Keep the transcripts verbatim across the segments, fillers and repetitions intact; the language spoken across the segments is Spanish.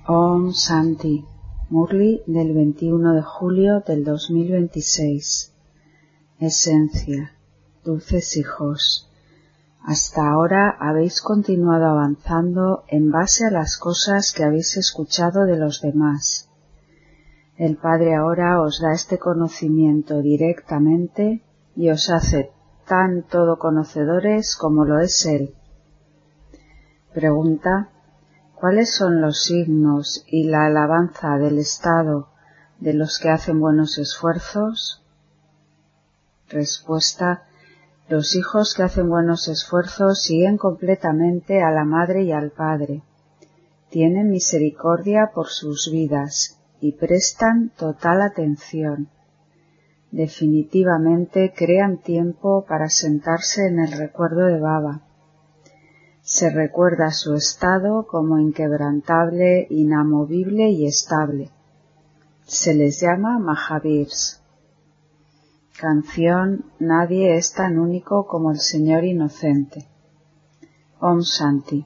Om Shanti, Murli del veintiuno de julio del dos mil veintiséis. Esencia, dulces hijos, hasta ahora habéis continuado avanzando en base a las cosas que habéis escuchado de los demás. El Padre ahora os da este conocimiento directamente y os hace tan todoconocedores como lo es Él. Pregunta: ¿cuáles son los signos y la alabanza del estado de los que hacen buenos esfuerzos? Respuesta: los hijos que hacen buenos esfuerzos siguen completamente a la Madre y al Padre, tienen misericordia por sus vidas y prestan total atención. Definitivamente crean tiempo para sentarse en el recuerdo de Baba. Se recuerda su estado como inquebrantable, inamovible y estable. Se les llama Mahavirs. Canción: nadie es tan único como el Señor inocente. Om Shanti.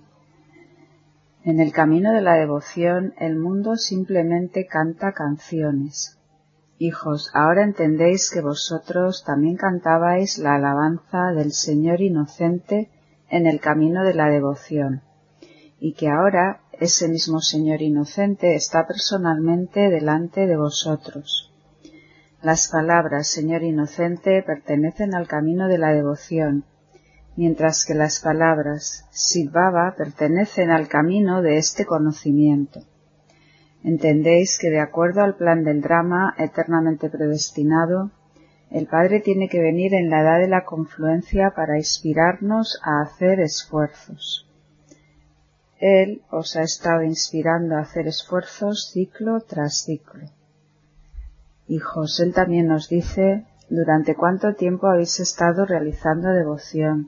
En el camino de la devoción, el mundo simplemente canta canciones. Hijos, ahora entendéis que vosotros también cantabais la alabanza del Señor inocente en el camino de la devoción, y que ahora ese mismo Señor inocente está personalmente delante de vosotros. Las palabras Señor inocente pertenecen al camino de la devoción, mientras que las palabras Shiv Baba pertenecen al camino de este conocimiento. Entendéis que de acuerdo al plan del drama eternamente predestinado, el Padre tiene que venir en la edad de la confluencia para inspirarnos a hacer esfuerzos. Él os ha estado inspirando a hacer esfuerzos ciclo tras ciclo. Hijos, Él también nos dice durante cuánto tiempo habéis estado realizando devoción.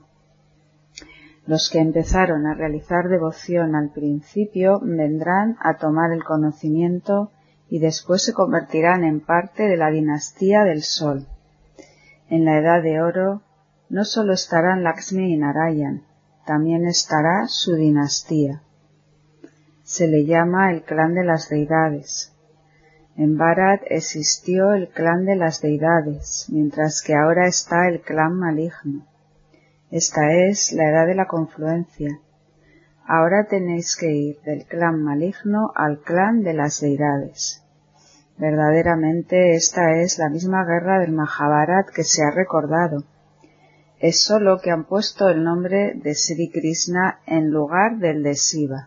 Los que empezaron a realizar devoción al principio vendrán a tomar el conocimiento y después se convertirán en parte de la dinastía del Sol. En la edad de oro no solo estarán Lakshmi y Narayan, también estará su dinastía. Se le llama el clan de las deidades. En Bharat existió el clan de las deidades, mientras que ahora está el clan maligno. Esta es la edad de la confluencia. Ahora tenéis que ir del clan maligno al clan de las deidades. Verdaderamente esta es la misma guerra del Mahabharat que se ha recordado. Es solo que han puesto el nombre de Sri Krishna en lugar del de Shiva.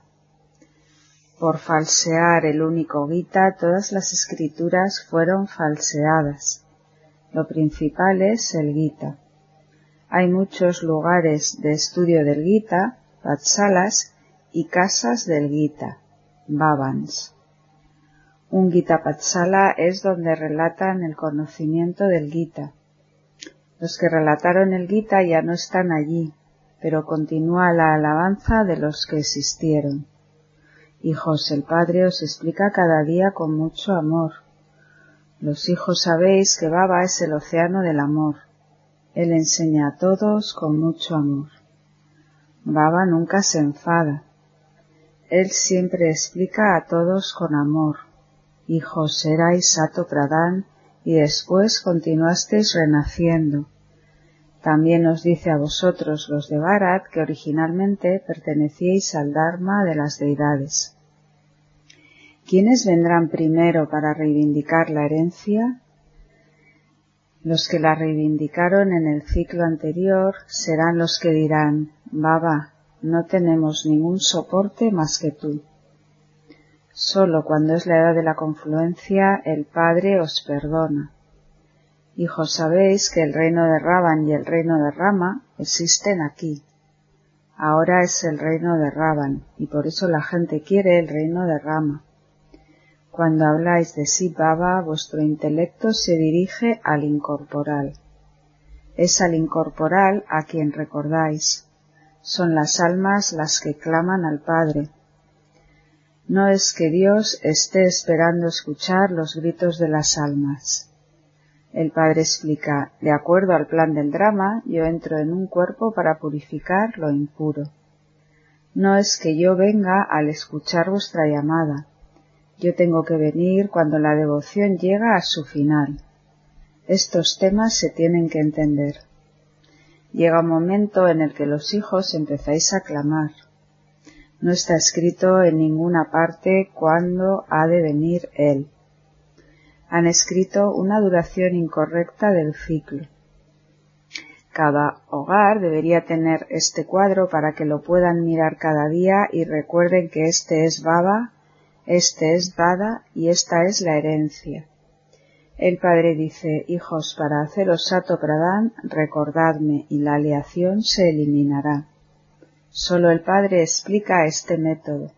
Por falsear el único Gita, todas las escrituras fueron falseadas. Lo principal es el Gita. Hay muchos lugares de estudio del Gita, Vatsalas, y casas del Gita, Bhavans. Un Gita Patsala es donde relatan el conocimiento del Gita. Los que relataron el Gita ya no están allí, pero continúa la alabanza de los que existieron. Hijos, el Padre os explica cada día con mucho amor. Los hijos sabéis que Baba es el océano del amor. Él enseña a todos con mucho amor. Baba nunca se enfada. Él siempre explica a todos con amor. Hijos, erais Sato Pradhan y después continuasteis renaciendo. También os dice a vosotros los de Bharat que originalmente pertenecíais al Dharma de las deidades. ¿Quiénes vendrán primero para reivindicar la herencia? Los que la reivindicaron en el ciclo anterior serán los que dirán: Baba, no tenemos ningún soporte más que tú. Solo cuando es la edad de la confluencia el Padre os perdona. Hijos, sabéis que el reino de Ravan y el reino de Rama existen aquí. Ahora es el reino de Ravan y por eso la gente quiere el reino de Rama. Cuando habláis de Shiv Baba, vuestro intelecto se dirige al incorporal. Es al incorporal a quien recordáis. Son las almas las que claman al Padre. No es que Dios esté esperando escuchar los gritos de las almas. El Padre explica: de acuerdo al plan del drama, yo entro en un cuerpo para purificar lo impuro. No es que yo venga al escuchar vuestra llamada, Yo tengo que venir cuando la devoción llega a su final. Estos temas se tienen que entender. Llega un momento en el que los hijos empezáis a clamar. No está escrito en ninguna parte cuándo ha de venir Él. Han escrito una duración incorrecta del ciclo. Cada hogar debería tener este cuadro para que lo puedan mirar cada día y recuerden que este es Baba, este es Dada y esta es la herencia. El Padre dice: hijos, para haceros Sato Pradhan, recordadme y la aleación se eliminará. Solo el Padre explica este método.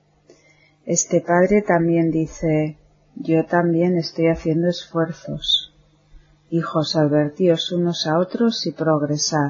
Este Padre también dice: yo también estoy haciendo esfuerzos. Hijos, advertíos unos a otros y progresad.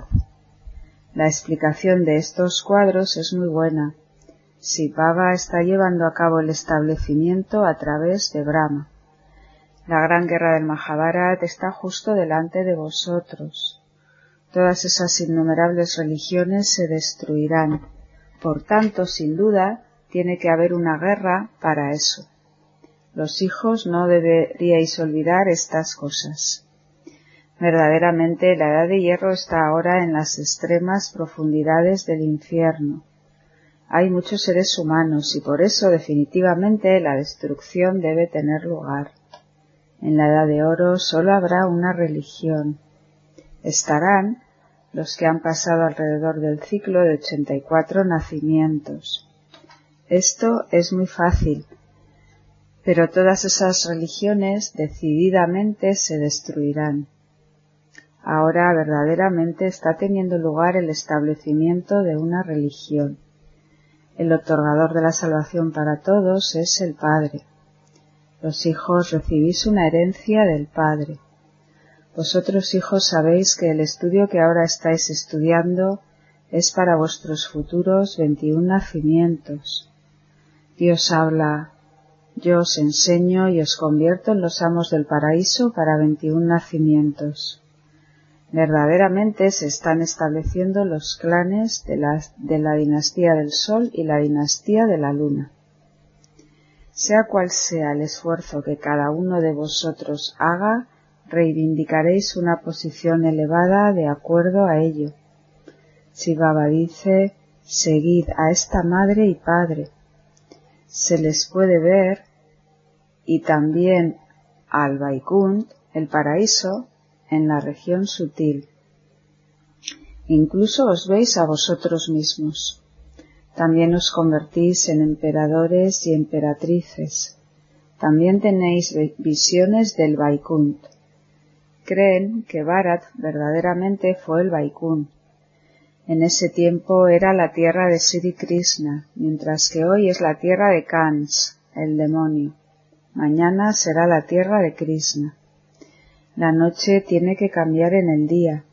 La explicación de estos cuadros es muy buena. Si Baba está llevando a cabo el establecimiento a través de Brahma. La gran guerra del Mahabharata está justo delante de vosotros. Todas esas innumerables religiones se destruirán. Por tanto, sin duda, tiene que haber una guerra para eso. Los hijos no deberíais olvidar estas cosas. Verdaderamente la edad de hierro está ahora en las extremas profundidades del infierno. Hay muchos seres humanos y por eso definitivamente la destrucción debe tener lugar. En la edad de oro solo habrá una religión. Estarán los que han pasado alrededor del ciclo de ochenta y cuatro nacimientos. Esto es muy fácil, pero todas esas religiones decididamente se destruirán. Ahora verdaderamente está teniendo lugar el establecimiento de una religión. El otorgador de la salvación para todos es el Padre. Los hijos recibís una herencia del Padre. Vosotros, hijos, sabéis que el estudio que ahora estáis estudiando es para vuestros futuros veintiún nacimientos. Dios habla: yo os enseño y os convierto en los amos del paraíso para veintiún nacimientos. Verdaderamente se están estableciendo los clanes de la, de la dinastía del Sol y la dinastía de la Luna. Sea cual sea el esfuerzo que cada uno de vosotros haga, reivindicaréis una posición elevada de acuerdo a ello. Si Baba dice: seguid a esta madre y padre, se les puede ver, y también al Vaikunt, el paraíso, en la región sutil. Incluso os veis a vosotros mismos. También os convertís en emperadores y emperatrices. También tenéis visiones del Vaikunt. Creen que Bharat verdaderamente fue el Vaikunt. En ese tiempo era la tierra de Sri Krishna, mientras que hoy es la tierra de Kans, el demonio. Mañana será la tierra de Krishna. La noche tiene que cambiar en el día.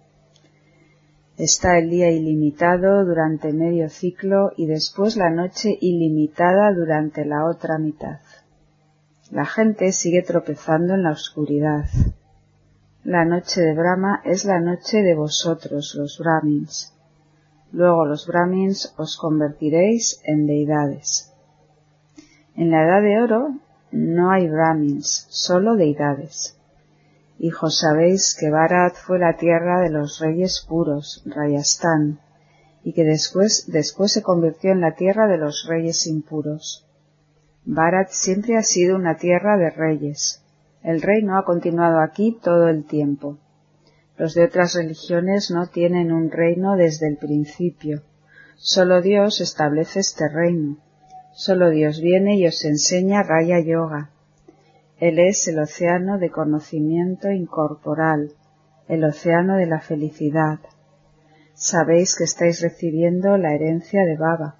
Está el día ilimitado durante medio ciclo y después la noche ilimitada durante la otra mitad. La gente sigue tropezando en la oscuridad. La noche de Brahma es la noche de vosotros, los Brahmins. Luego los Brahmins os convertiréis en deidades. En la edad de oro no hay Brahmins, solo deidades. Hijos, sabéis que Bharat fue la tierra de los reyes puros, Rajasthan, y que después, después se convirtió en la tierra de los reyes impuros. Bharat siempre ha sido una tierra de reyes. El reino ha continuado aquí todo el tiempo. Los de otras religiones no tienen un reino desde el principio. Solo Dios establece este reino. Solo Dios viene y os enseña Raya Yoga. Él es el océano de conocimiento incorporal, el océano de la felicidad. Sabéis que estáis recibiendo la herencia de Baba.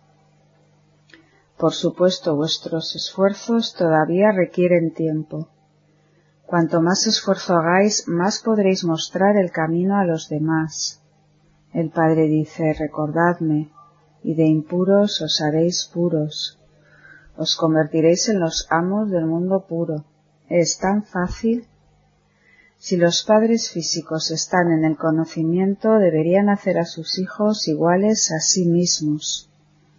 Por supuesto, vuestros esfuerzos todavía requieren tiempo. Cuanto más esfuerzo hagáis, más podréis mostrar el camino a los demás. El Padre dice: recordadme, y de impuros os haréis puros. Os convertiréis en los amos del mundo puro. ¿Es tan fácil? Si los padres físicos están en el conocimiento, deberían hacer a sus hijos iguales a sí mismos.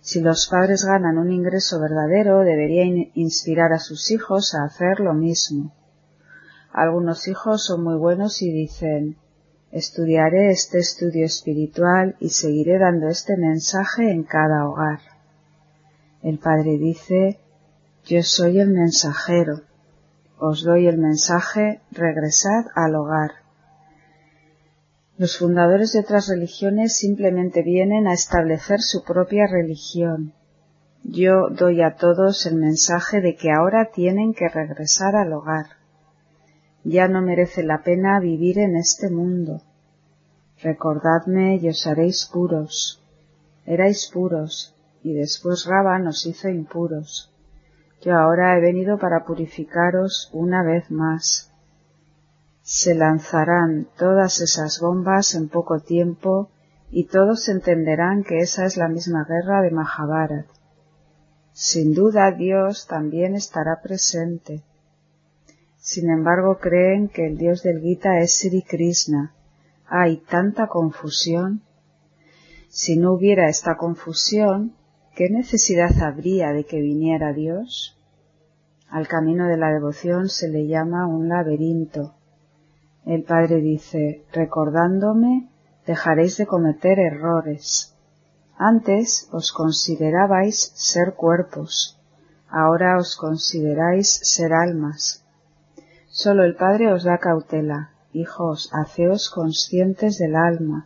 Si los padres ganan un ingreso verdadero, deberían inspirar a sus hijos a hacer lo mismo. Algunos hijos son muy buenos y dicen: estudiaré este estudio espiritual y seguiré dando este mensaje en cada hogar. El padre dice: yo soy el mensajero, os doy el mensaje, regresad al hogar. Los fundadores de otras religiones simplemente vienen a establecer su propia religión. Yo doy a todos el mensaje de que ahora tienen que regresar al hogar. Ya no merece la pena vivir en este mundo. Recordadme y os haréis puros. Erais puros, y después Rava os hizo impuros. Yo ahora he venido para purificaros una vez más. Se lanzarán todas esas bombas en poco tiempo y todos entenderán que esa es la misma guerra de Mahabharat. Sin duda Dios también estará presente. Sin embargo, creen que el Dios del Gita es Sri Krishna. Hay tanta confusión. Si no hubiera esta confusión, ¿qué necesidad habría de que viniera Dios? Al camino de la devoción se le llama un laberinto. El Padre dice: recordándome, dejaréis de cometer errores. Antes os considerabais ser cuerpos, ahora os consideráis ser almas. Solo el Padre os da cautela: hijos, haceos conscientes del alma.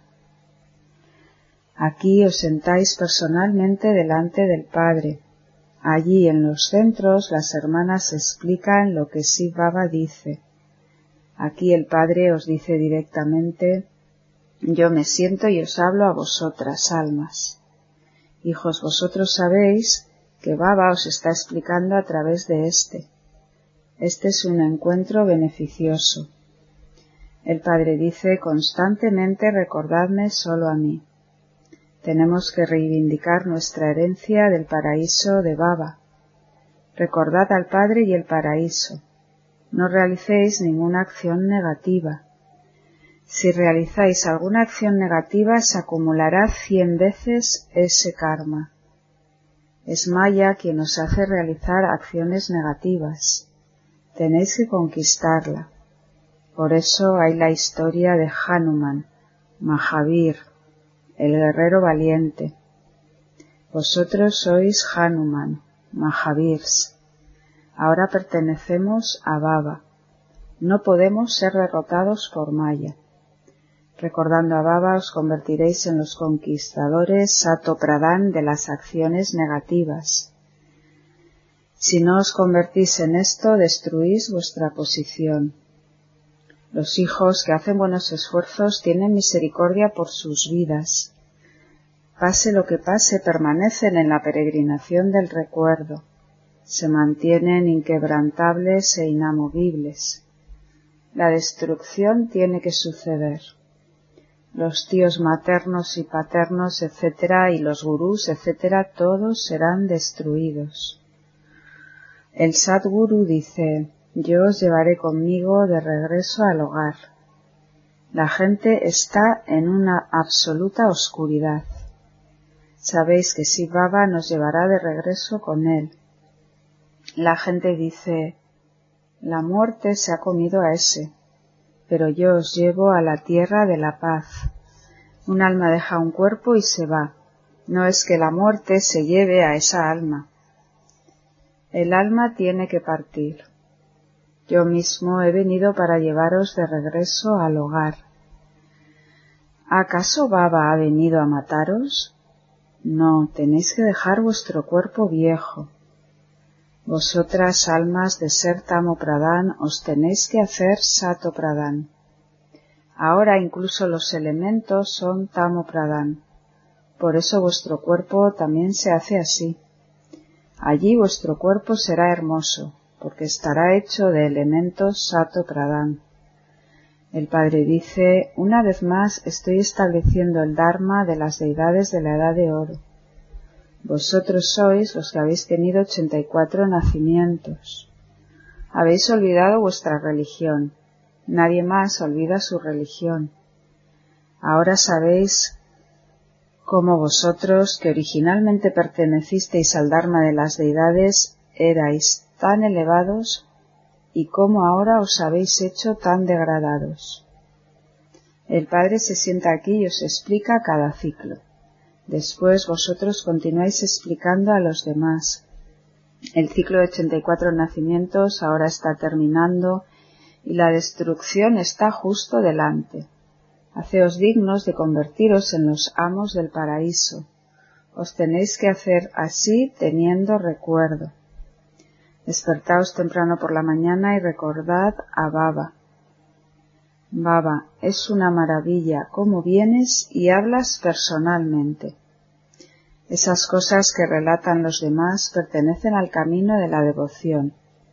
Aquí os sentáis personalmente delante del Padre. Allí en los centros las hermanas explican lo que Shiv Baba dice. Aquí el Padre os dice directamente: yo me siento y os hablo a vosotras, almas. Hijos, vosotros sabéis que Baba os está explicando a través de este. Este es un encuentro beneficioso. El Padre dice constantemente: recordadme solo a mí. Tenemos que reivindicar nuestra herencia del paraíso de Baba. Recordad al Padre y el paraíso. No realicéis ninguna acción negativa. Si realizáis alguna acción negativa, se acumulará cien veces ese karma. Es Maya quien os hace realizar acciones negativas. Tenéis que conquistarla. Por eso hay la historia de Hanuman, Mahavir, el guerrero valiente. Vosotros sois Hanuman, Mahavirs. Ahora pertenecemos a Baba. No podemos ser derrotados por Maya. Recordando a Baba os convertiréis en los conquistadores Sato Pradhan de las acciones negativas. Si no os convertís en esto, destruís vuestra posición. Los hijos que hacen buenos esfuerzos tienen misericordia por sus vidas. Pase lo que pase, permanecen en la peregrinación del recuerdo. Se mantienen inquebrantables e inamovibles. La destrucción tiene que suceder. Los tíos maternos y paternos, etcétera, y los gurús, etcétera, todos serán destruidos. El Sadguru dice: yo os llevaré conmigo de regreso al hogar. La gente está en una absoluta oscuridad. Sabéis que Shiv Baba nos llevará de regreso con él. La gente dice: la muerte se ha comido a ese, pero yo os llevo a la tierra de la paz. Un alma deja un cuerpo y se va. No es que la muerte se lleve a esa alma. El alma tiene que partir. Yo mismo he venido para llevaros de regreso al hogar. ¿Acaso Baba ha venido a mataros? No, tenéis que dejar vuestro cuerpo viejo. Vosotras, almas de ser Tamo Pradhan, os tenéis que hacer Sato Pradhan. Ahora incluso los elementos son Tamo Pradhan. Por eso vuestro cuerpo también se hace así. Allí vuestro cuerpo será hermoso, porque estará hecho de elementos Sato Pradhan. El Padre dice: una vez más estoy estableciendo el Dharma de las deidades de la Edad de Oro. Vosotros sois los que habéis tenido ochenta y cuatro nacimientos. Habéis olvidado vuestra religión. Nadie más olvida su religión. Ahora sabéis Como vosotros, que originalmente pertenecisteis al Dharma de las deidades, erais tan elevados, y cómo ahora os habéis hecho tan degradados. El Padre se sienta aquí y os explica cada ciclo. Después vosotros continuáis explicando a los demás. El ciclo de ochenta y cuatro nacimientos ahora está terminando y la destrucción está justo delante. Haceos dignos de convertiros en los amos del paraíso. Os tenéis que hacer así teniendo recuerdo. Despertaos temprano por la mañana y recordad a Baba. Baba, es una maravilla cómo vienes y hablas personalmente. Esas cosas que relatan los demás pertenecen al camino de la devoción.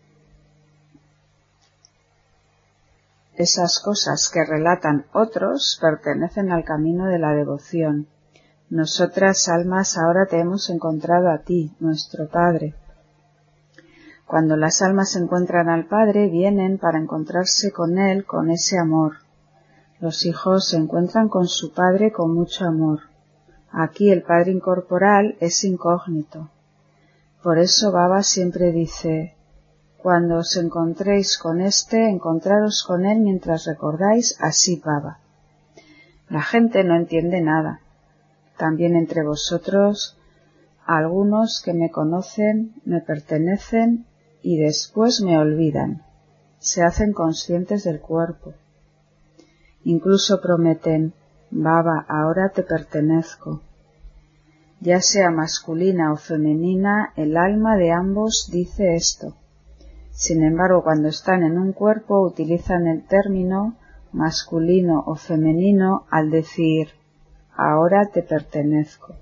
Esas cosas que relatan otros pertenecen al camino de la devoción. Nosotras, almas, ahora te hemos encontrado a ti, nuestro Padre. Cuando las almas se encuentran al Padre, vienen para encontrarse con Él con ese amor. Los hijos se encuentran con su Padre con mucho amor. Aquí el Padre incorporal es incógnito. Por eso Baba siempre dice: cuando os encontréis con éste, encontraros con él mientras recordáis así Baba. La gente no entiende nada. También entre vosotros, algunos que me conocen, me pertenecen y después me olvidan. Se hacen conscientes del cuerpo. Incluso prometen: Baba, ahora te pertenezco. Ya sea masculina o femenina, el alma de ambos dice esto. Sin embargo, cuando están en un cuerpo, utilizan el término masculino o femenino al decir: ahora te pertenezco.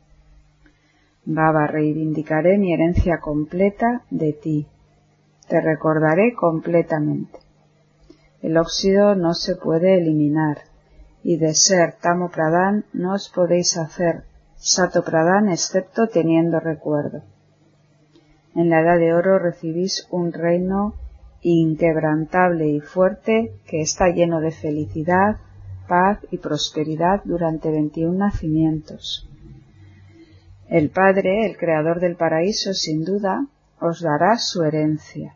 Baba, reivindicaré mi herencia completa de ti. Te recordaré completamente. El óxido no se puede eliminar, y de ser Tamo Pradhan no os podéis hacer Sato Pradhan excepto teniendo recuerdo. En la Edad de Oro recibís un reino inquebrantable y fuerte que está lleno de felicidad, paz y prosperidad durante veintiún nacimientos. El Padre, el Creador del paraíso, sin duda, os dará su herencia.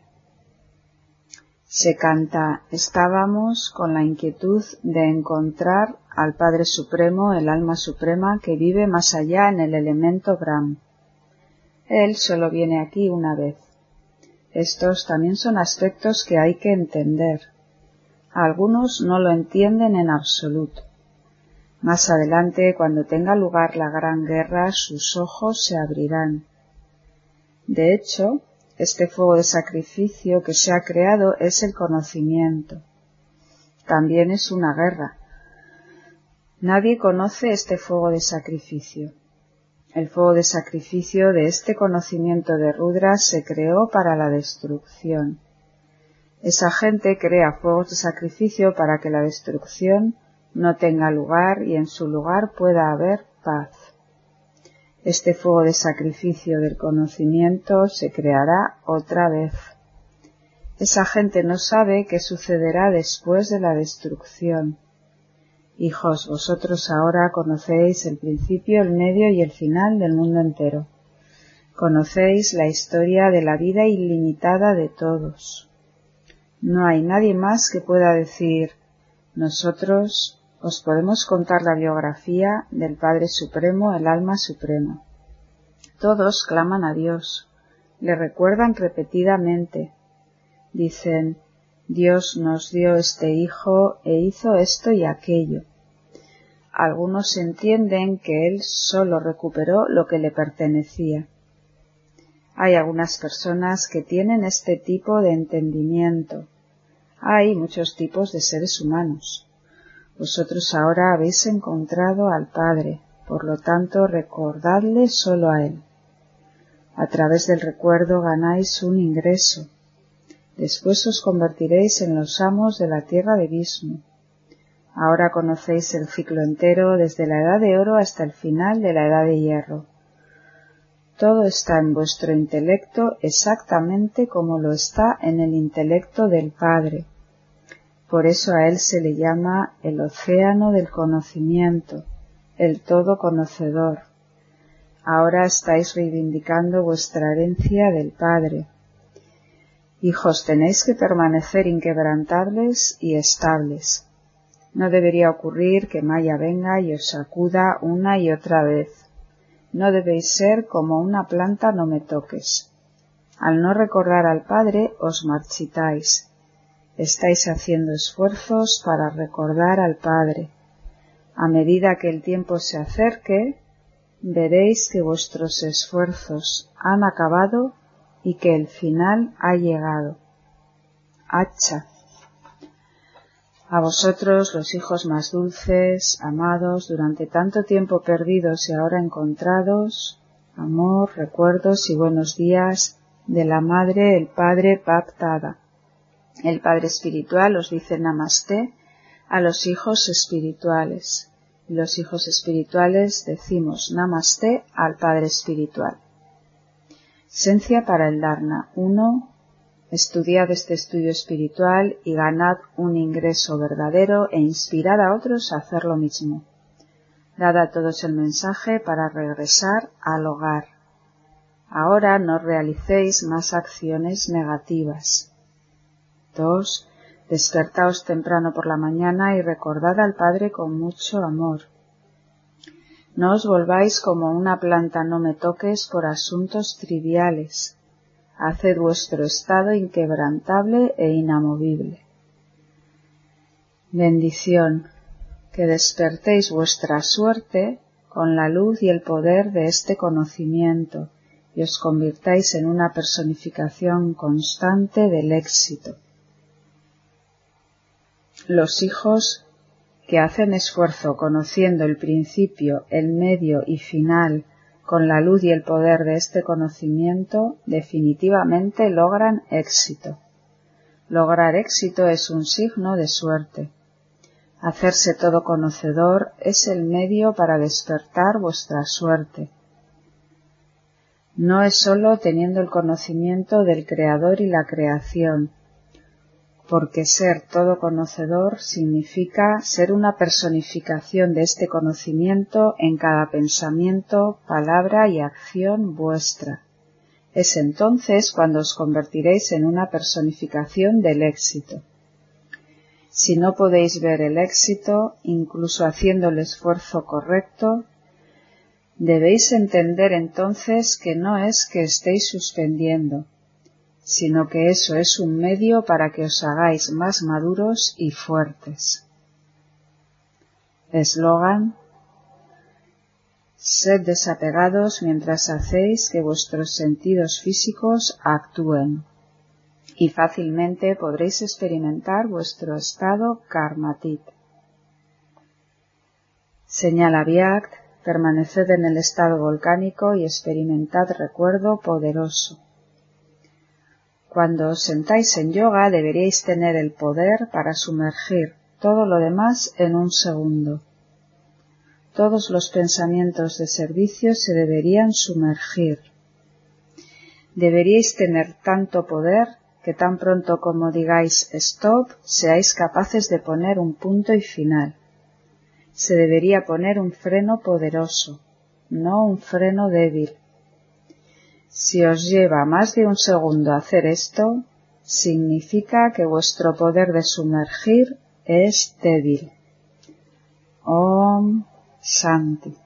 Se canta: estábamos con la inquietud de encontrar al Padre Supremo, el alma suprema que vive más allá en el elemento Brahm. Él solo viene aquí una vez. Estos también son aspectos que hay que entender. Algunos no lo entienden en absoluto. Más adelante, cuando tenga lugar la gran guerra, sus ojos se abrirán. De hecho, este fuego de sacrificio que se ha creado es el conocimiento. También es una guerra. Nadie conoce este fuego de sacrificio. El fuego de sacrificio de este conocimiento de Rudra se creó para la destrucción. Esa gente crea fuegos de sacrificio para que la destrucción no tenga lugar y en su lugar pueda haber paz. Este fuego de sacrificio del conocimiento se creará otra vez. Esa gente no sabe qué sucederá después de la destrucción. Hijos, vosotros ahora conocéis el principio, el medio y el final del mundo entero. Conocéis la historia de la vida ilimitada de todos. No hay nadie más que pueda decir: nosotros os podemos contar la biografía del Padre Supremo, el alma suprema. Todos claman a Dios, le recuerdan repetidamente. Dicen: Dios nos dio este hijo e hizo esto y aquello. Algunos entienden que Él solo recuperó lo que le pertenecía. Hay algunas personas que tienen este tipo de entendimiento. Hay muchos tipos de seres humanos. Vosotros ahora habéis encontrado al Padre, por lo tanto recordadle solo a Él. A través del recuerdo ganáis un ingreso. Después os convertiréis en los amos de la tierra de Vishnu. Ahora conocéis el ciclo entero desde la Edad de Oro hasta el final de la Edad de Hierro. Todo está en vuestro intelecto exactamente como lo está en el intelecto del Padre. Por eso a Él se le llama el océano del conocimiento, el todo conocedor. Ahora estáis reivindicando vuestra herencia del Padre. Hijos, tenéis que permanecer inquebrantables y estables. No debería ocurrir que Maya venga y os sacuda una y otra vez. No debéis ser como una planta no me toques. Al no recordar al Padre os marchitáis. Estáis haciendo esfuerzos para recordar al Padre. A medida que el tiempo se acerque, veréis que vuestros esfuerzos han acabado y que el final ha llegado. Hacha. A vosotros, los hijos más dulces, amados, durante tanto tiempo perdidos y ahora encontrados, amor, recuerdos y buenos días de la Madre, el Padre Baptada. El Padre Espiritual os dice Namasté a los hijos espirituales. Y los hijos espirituales decimos Namasté al Padre Espiritual. Esencia para el Dharna. uno. Estudiad este estudio espiritual y ganad un ingreso verdadero e inspirad a otros a hacer lo mismo. Dad a todos el mensaje para regresar al hogar. Ahora no realicéis más acciones negativas. dos. Despertaos temprano por la mañana y recordad al Padre con mucho amor. No os volváis como una planta no me toques por asuntos triviales. Haced vuestro estado inquebrantable e inamovible. Bendición. Que despertéis vuestra suerte con la luz y el poder de este conocimiento y os convirtáis en una personificación constante del éxito. Los hijos que hacen esfuerzo conociendo el principio, el medio y final con la luz y el poder de este conocimiento, definitivamente logran éxito. Lograr éxito es un signo de suerte. Hacerse todo conocedor es el medio para despertar vuestra suerte. No es sólo teniendo el conocimiento del Creador y la creación, porque ser todo conocedor significa ser una personificación de este conocimiento en cada pensamiento, palabra y acción vuestra. Es entonces cuando os convertiréis en una personificación del éxito. Si no podéis ver el éxito, incluso haciendo el esfuerzo correcto, debéis entender entonces que no es que estéis suspendiendo, sino que eso es un medio para que os hagáis más maduros y fuertes. Eslogan: sed desapegados mientras hacéis que vuestros sentidos físicos actúen, y fácilmente podréis experimentar vuestro estado karmatit. Señala Vyakt: permaneced en el estado volcánico y experimentad recuerdo poderoso. Cuando os sentáis en yoga deberíais tener el poder para sumergir todo lo demás en un segundo. Todos los pensamientos de servicio se deberían sumergir. Deberíais tener tanto poder que tan pronto como digáis stop, seáis capaces de poner un punto y final. Se debería poner un freno poderoso, no un freno débil. Si os lleva más de un segundo hacer esto, significa que vuestro poder de sumergir es débil. Om Shanti.